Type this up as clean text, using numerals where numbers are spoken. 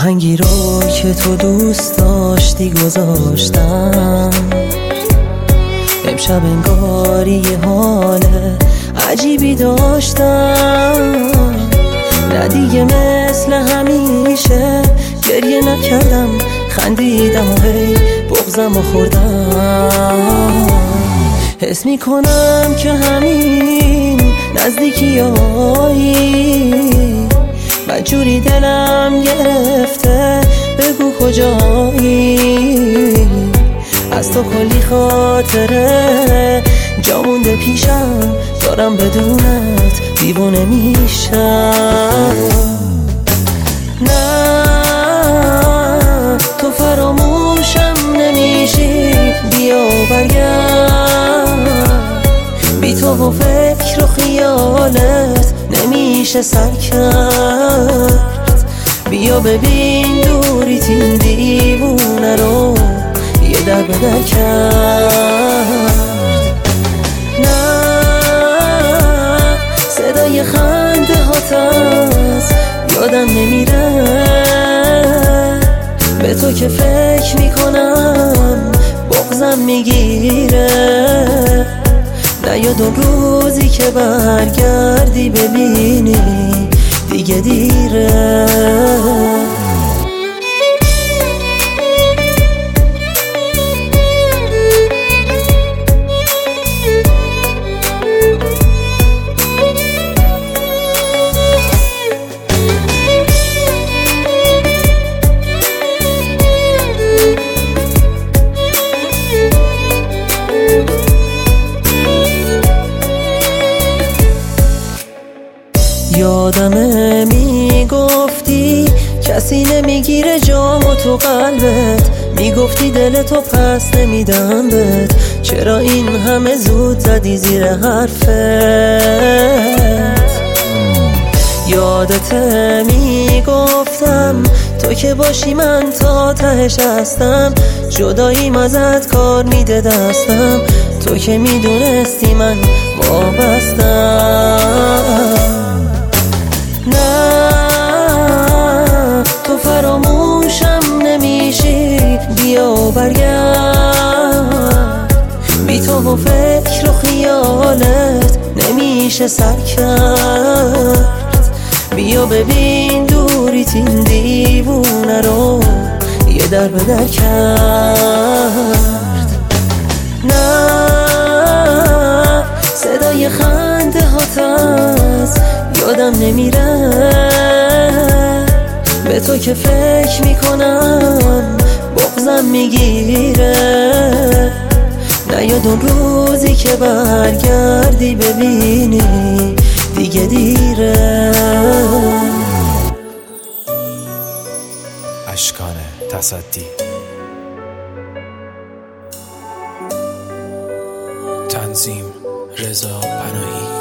آهنگی رو که تو دوست داشتی گذاشتم. امشب انگاری یه حال عجیبی داشتم. نه دیگه مثل همیشه گریه نکردم، خندیدم و هی بغضم و خوردم. حس میکنم که همین نزدیکیایی بدجوری دلم گرفته، بگو کجایی؟ از تو کلی خاطره جا مونده پیشم، دارم بدونت دیوونه میشم. نه تو فراموشم نمیشی، بیا برگرد. بی تو و فکر و خیالت نمیشه سر کرد. بیا ببین دوریت این دیوونه رو یه در به در کرد. نه صدای خنده هات از یادم نمیره، به تو که فکر میکنم بغضم میگیره. نیاد اون روزی که برگردی ببینی دیگه دیره. یادمه میگفتی کسی نمیگیره جامو تو قلبت، میگفتی دلتو پس نمیدم بهت. چرا این همه زود زدی زیر حرفت؟ یادته میگفتم تو که باشی من تا تهش هستم، جداییم ازت کار میده دستم. تو که میدونستی من وابستم. نه تو فراموشم نمیشی، بیا برگرد. بی تو و فکر و خیالت نمیشه سر کرد. بیا ببین دوریت این دیوونه رو یه در به در کرد. نه صدای خنده هات از یادم نمیره، به تو که فکر میکنم بغضم میگیره. نیاد اون روزی که برگردی ببینی دیگه دیره. اشکان تصدی، تنظیم رضا پناهی.